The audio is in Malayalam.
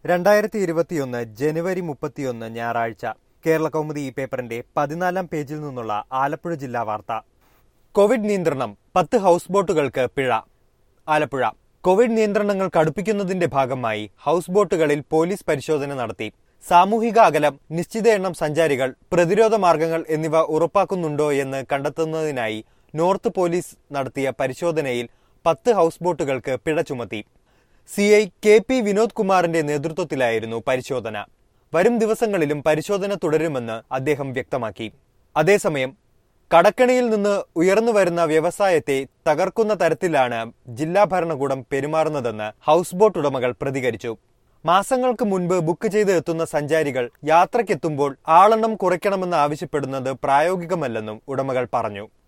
2021 ജനുവരി 31 ഞായറാഴ്ച കേരള കൗമുദി ഈ പേപ്പറിന്റെ 14-ാം പേജിൽ നിന്നുള്ള ആലപ്പുഴ ജില്ലാ വാർത്ത. കോവിഡ് നിയന്ത്രണം 10 ഹൗസ് ബോട്ടുകൾക്ക് പിഴ. ആലപ്പുഴ കോവിഡ് നിയന്ത്രണങ്ങൾ കടുപ്പിക്കുന്നതിന്റെ ഭാഗമായി ഹൗസ് ബോട്ടുകളിൽ പോലീസ് പരിശോധന നടത്തി. സാമൂഹിക അകലം, നിശ്ചിത എണ്ണം സഞ്ചാരികൾ, പ്രതിരോധ മാർഗങ്ങൾ എന്നിവ ഉറപ്പാക്കുന്നുണ്ടോ എന്ന് കണ്ടെത്തുന്നതിനായി നോർത്ത് പോലീസ് നടത്തിയ പരിശോധനയിൽ 10 ഹൗസ് ബോട്ടുകൾക്ക് പിഴ ചുമത്തി. CI KP വിനോദ് കുമാറിന്റെ നേതൃത്വത്തിലായിരുന്നു പരിശോധന. വരും ദിവസങ്ങളിലും പരിശോധന തുടരുമെന്ന് അദ്ദേഹം വ്യക്തമാക്കി. അതേസമയം കടക്കണിയിൽ നിന്ന് ഉയർന്നുവരുന്ന വ്യവസായത്തെ തകർക്കുന്ന തരത്തിലാണ് ജില്ലാ ഭരണകൂടം പെരുമാറുന്നതെന്ന് ഹൗസ് ബോട്ട് ഉടമകൾ പ്രതികരിച്ചു. മാസങ്ങൾക്ക് മുൻപ് ബുക്ക് ചെയ്ത് എത്തുന്ന സഞ്ചാരികൾ യാത്രയ്ക്കെത്തുമ്പോൾ ആളെണ്ണം കുറയ്ക്കണമെന്ന് ആവശ്യപ്പെടുന്നത് പ്രായോഗികമല്ലെന്നും ഉടമകൾ പറഞ്ഞു.